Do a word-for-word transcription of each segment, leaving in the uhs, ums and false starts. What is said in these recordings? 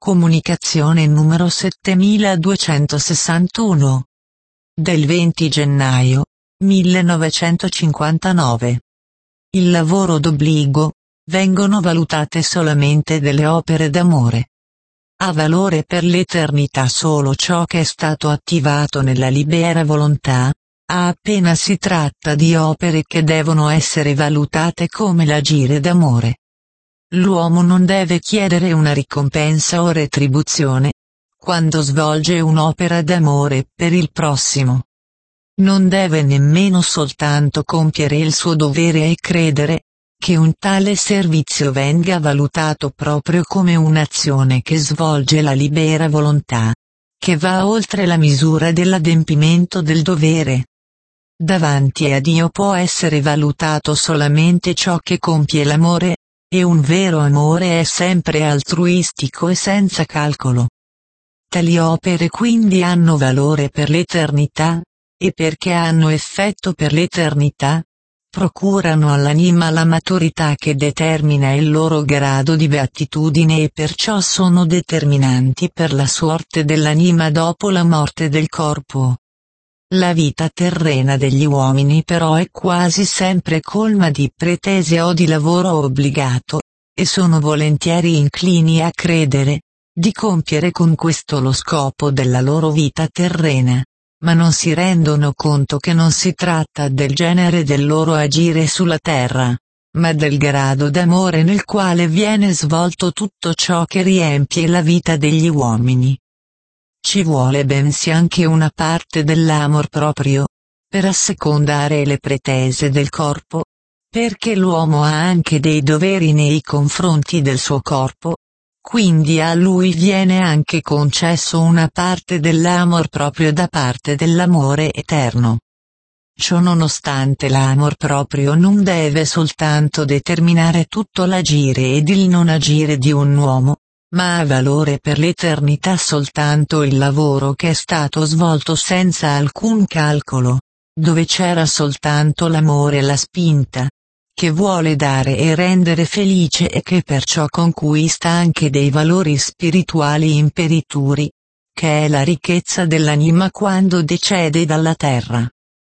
Comunicazione numero settemiladuecentosessantuno. Del venti gennaio millenovecentocinquantanove. Il lavoro d'obbligo, vengono valutate solamente delle opere d'amore. Ha valore per l'eternità solo ciò che è stato attivato nella libera volontà, appena si tratta di opere che devono essere valutate come l'agire d'amore. L'uomo non deve chiedere una ricompensa o retribuzione quando svolge un'opera d'amore per il prossimo. Non deve nemmeno soltanto compiere il suo dovere e credere che un tale servizio venga valutato proprio come un'azione che svolge la libera volontà, che va oltre la misura dell'adempimento del dovere. Davanti a Dio può essere valutato solamente ciò che compie l'amore, e un vero amore è sempre altruistico e senza calcolo. Tali opere quindi hanno valore per l'eternità, e perché hanno effetto per l'eternità, procurano all'anima la maturità che determina il loro grado di beatitudine e perciò sono determinanti per la sorte dell'anima dopo la morte del corpo. La vita terrena degli uomini però è quasi sempre colma di pretese o di lavoro obbligato, e sono volentieri inclini a credere di compiere con questo lo scopo della loro vita terrena, ma non si rendono conto che non si tratta del genere del loro agire sulla terra, ma del grado d'amore nel quale viene svolto tutto ciò che riempie la vita degli uomini. Ci vuole bensì anche una parte dell'amor proprio, per assecondare le pretese del corpo, perché l'uomo ha anche dei doveri nei confronti del suo corpo, quindi a lui viene anche concesso una parte dell'amor proprio da parte dell'amore eterno. Ciononostante l'amor proprio non deve soltanto determinare tutto l'agire ed il non agire di un uomo, ma ha valore per l'eternità soltanto il lavoro che è stato svolto senza alcun calcolo, dove c'era soltanto l'amore e la spinta, che vuole dare e rendere felice e che perciò conquista anche dei valori spirituali imperituri, che è la ricchezza dell'anima quando decede dalla terra.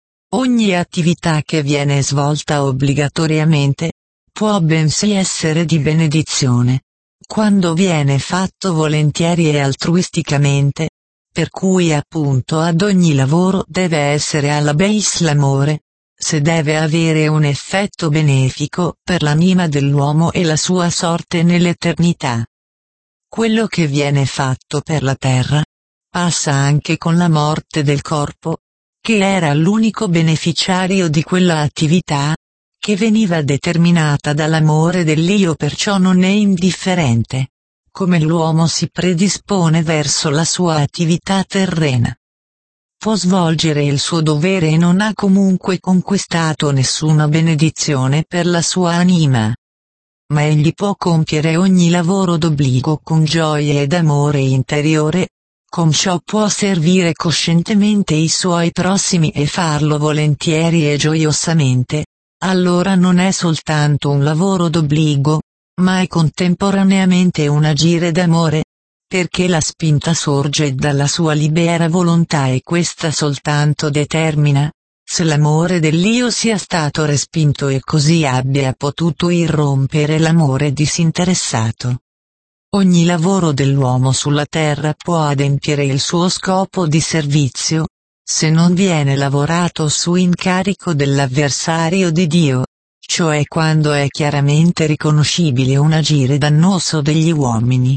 Ogni attività che viene svolta obbligatoriamente, può bensì essere di benedizione, quando viene fatto volentieri e altruisticamente, per cui appunto ad ogni lavoro deve essere alla base l'amore, se deve avere un effetto benefico per l'anima dell'uomo e la sua sorte nell'eternità. Quello che viene fatto per la terra, passa anche con la morte del corpo, che era l'unico beneficiario di quella attività, che veniva determinata dall'amore dell'Io, perciò non è indifferente, come l'uomo si predispone verso la sua attività terrena. Può svolgere il suo dovere e non ha comunque conquistato nessuna benedizione per la sua anima. Ma egli può compiere ogni lavoro d'obbligo con gioia ed amore interiore, con ciò può servire coscientemente i suoi prossimi e farlo volentieri e gioiosamente. Allora non è soltanto un lavoro d'obbligo, ma è contemporaneamente un agire d'amore, perché la spinta sorge dalla sua libera volontà e questa soltanto determina, se l'amore dell'Io sia stato respinto e così abbia potuto irrompere l'amore disinteressato. Ogni lavoro dell'uomo sulla terra può adempiere il suo scopo di servizio, se non viene lavorato su incarico dell'avversario di Dio, cioè quando è chiaramente riconoscibile un agire dannoso degli uomini.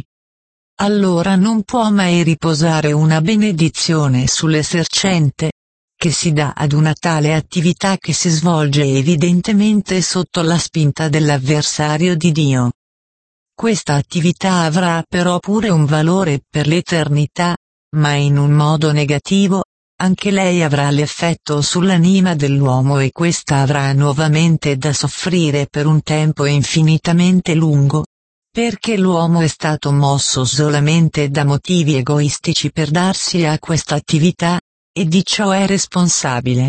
Allora non può mai riposare una benedizione sull'esercente, che si dà ad una tale attività che si svolge evidentemente sotto la spinta dell'avversario di Dio. Questa attività avrà però pure un valore per l'eternità, ma in un modo negativo. Anche lei avrà l'effetto sull'anima dell'uomo e questa avrà nuovamente da soffrire per un tempo infinitamente lungo, perché l'uomo è stato mosso solamente da motivi egoistici per darsi a questa attività, e di ciò è responsabile.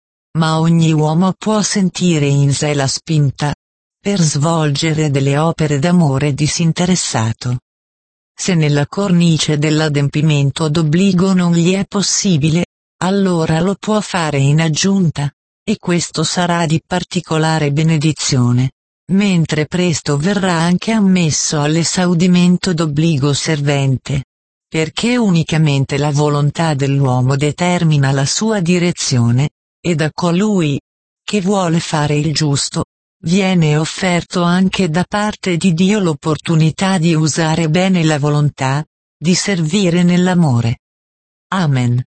Ma ogni uomo può sentire in sé la spinta per svolgere delle opere d'amore disinteressato. Se nella cornice dell'adempimento d'obbligo non gli è possibile, allora lo può fare in aggiunta, e questo sarà di particolare benedizione, mentre presto verrà anche ammesso all'esaudimento d'obbligo servente. Perché unicamente la volontà dell'uomo determina la sua direzione, e da colui che vuole fare il giusto, viene offerto anche da parte di Dio l'opportunità di usare bene la volontà, di servire nell'amore. Amen.